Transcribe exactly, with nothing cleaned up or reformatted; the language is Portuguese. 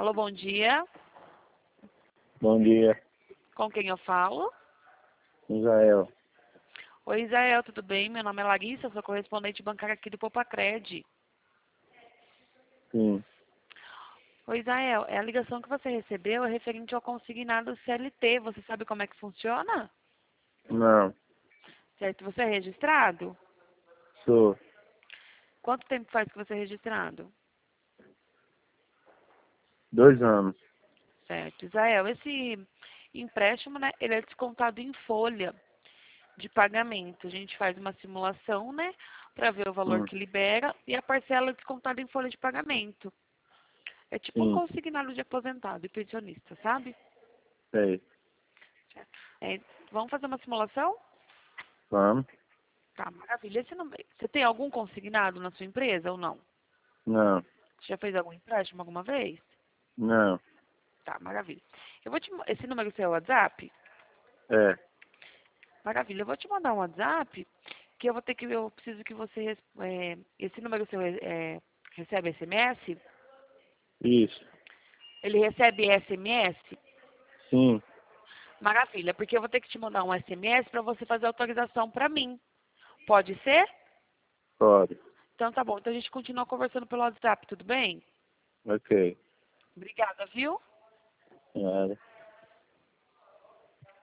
Alô, bom dia. Bom dia, Com quem eu falo? Israel. Oi, Isael, tudo bem? Meu nome é Larissa, sou correspondente bancária aqui do Popacred. Sim, Oi, Isael, é a ligação que você recebeu é referente ao consignado C L T. Você sabe como é que funciona? não, Certo, você é registrado? sou Quanto tempo faz que você é registrado? dois anos. Certo, Isael, esse empréstimo, né, ele é descontado em folha de pagamento. A gente faz uma simulação, né, para ver o valor Hum, que libera e a parcela é descontada em folha de pagamento. É tipo um sim, consignado de aposentado e pensionista, sabe? sei. Certo. É, vamos fazer uma simulação? Vamos? Tá, maravilha. Esse número, você tem algum consignado na sua empresa ou não? Não, Você já fez algum empréstimo alguma vez? não, Tá, maravilha. Eu vou te, ma- esse número seu é o WhatsApp? é, Maravilha. Eu vou te mandar um WhatsApp que eu vou ter que, eu preciso que você, res- é, esse número seu é, é, recebe S M S? isso, Ele recebe S M S? sim, Maravilha, porque eu vou ter que te mandar um S M S para você fazer a autorização para mim. Pode ser? pode, Então tá bom. Então a gente continua conversando pelo WhatsApp, tudo bem? ok, Obrigada, viu? nada.